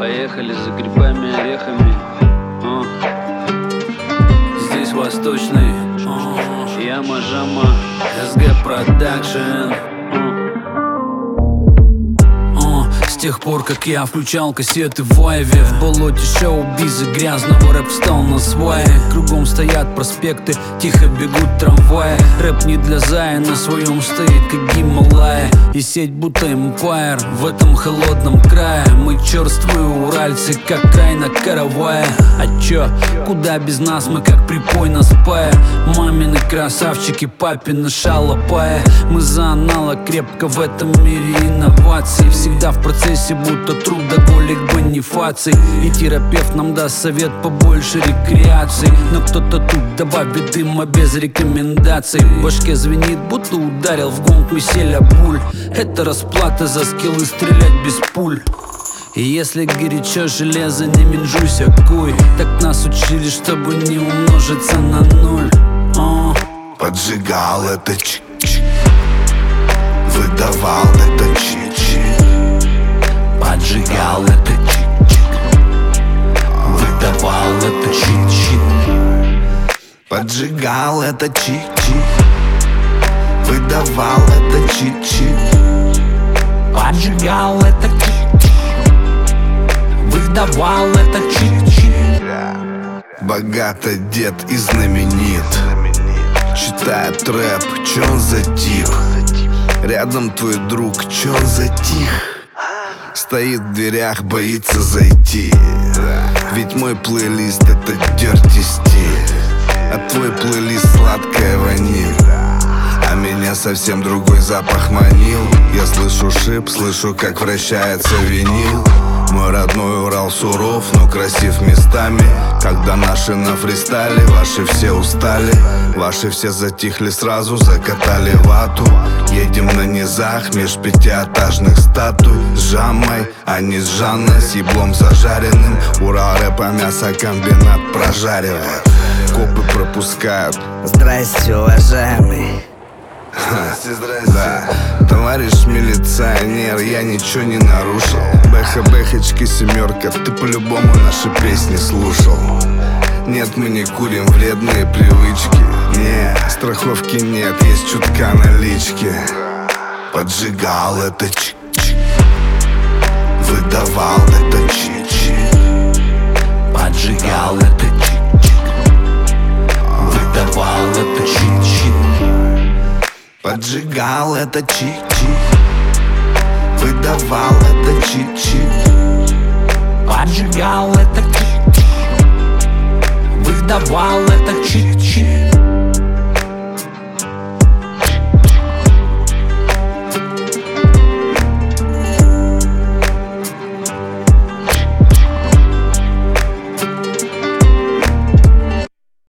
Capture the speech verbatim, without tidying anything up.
Поехали за грибами, орехами. О. Здесь восточный О. Яма Жама эс гэ Production. С тех пор, как я включал кассеты в Айве, в болоте шоу-биза грязного рэп встал на сваи. Кругом стоят проспекты, тихо бегут трамваи. Рэп не для зая, на своем стоит, как Гималая. И сеть будто эмпайр в этом холодном крае. Мы черствые уральцы, как край на каравае. А чё, куда без нас, мы как припой на спае. Мамины красавчики, папины шалопая. Мы за аналог крепко в этом мире инноваций. Всегда в процессе будто трудоголик Бонифаций. И терапевт нам даст совет побольше рекреаций. Но кто-то тут добавит дыма без рекомендаций. В башке звенит, будто ударил в гонг Миселя Буль. Это расплата за скиллы стрелять без пуль. И если горячо железо, не менжуйся, куй. Так нас учили, чтобы не умножиться на нуль. О. Поджигал это чик-чик, выдавал это чик-чик. Поджигал это чик-чик, выдавал это чик-чик. Поджигал это чик-чик, выдавал это чик-чик. Поджигал это чик-чик, выдавал это чик-чик. Богато дед и знаменит, читает рэп, чё он за тип? Рядом твой друг, чё он за тих? Стоит в дверях, боится зайти. Ведь мой плейлист это dirty стиль, а твой плейлист сладкая ваниль. А меня совсем другой запах манил. Я слышу шип, слышу, как вращается винил. Мой родной Урал суров, но красив местами. Когда наши на фристайле, ваши все устали. Ваши все затихли сразу, закатали вату. Едем на низах меж пятиэтажных статуй. С Жамой, а не с Жанной, с еблом зажаренным. Урал рэпа мясокомбинат прожаривает. Копы пропускают. Здрасте, уважаемый. Здрасте, здрасте. Да. Товарищ милиционер, я ничего не нарушил. Бэха-бэхочки, семерка, ты по-любому наши песни слушал. Нет, мы не курим вредные привычки. Не, страховки нет, есть чутка налички. Поджигал это чик-чик, выдавал это чик-чик. Поджигал это чик-чик, выдавал это чик-чик. Поджигал это чик-чик, выдавал это чик-чик. Поджигал это чик-чик, выдавал это чик-чик.